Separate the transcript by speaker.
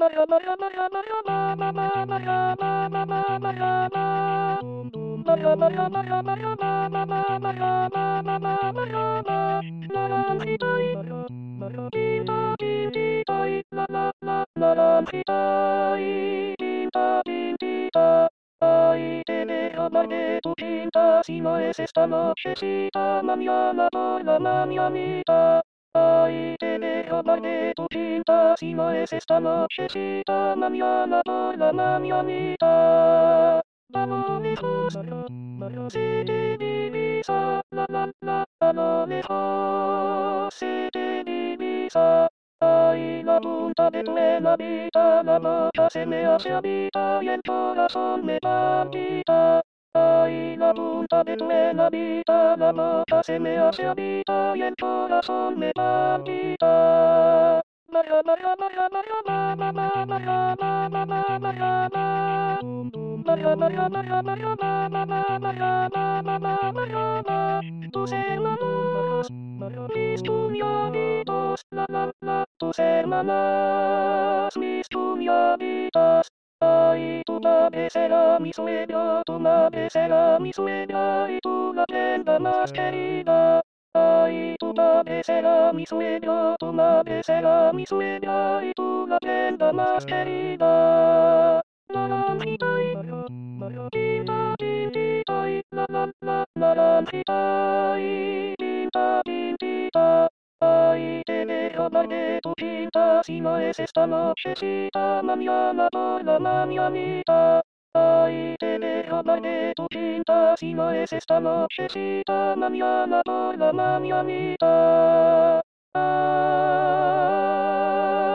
Speaker 1: Ay, te dejo hablar de tu pinta, si no es esta nochecita, mañana por la mañanita. Ay, te dejo hablar de tu pinta, si no es esta nochecita, mañana por la mañanita. A lo lejos, se te divisa, a lo lejos se te divisa. Ay, la punta de tu menavita, la boca se me hace habita y el corazón me palpita. Ay, la punta de tu menavita, la boca se me hace habita y el corazón me palpita. Tus hermanos, mis puñaditos, tus hermanas, mis puñaditas. Ay, tu madre será mi sueño, tu madre será mi sueño y tú la prenda más querida. Ay, tu madre será mi sueño, tu madre será mi sueño y tú la prenda más querida. Naranjita y tinta, tintita y naranjita y tinta, tintita. Ay, te dejo hablar de tu pinta, si no es esta nochecita, mañana por la mañanita. Ay, te dejo hablar de tu pinta, si no es esta nochecita, mañana por la mañanita.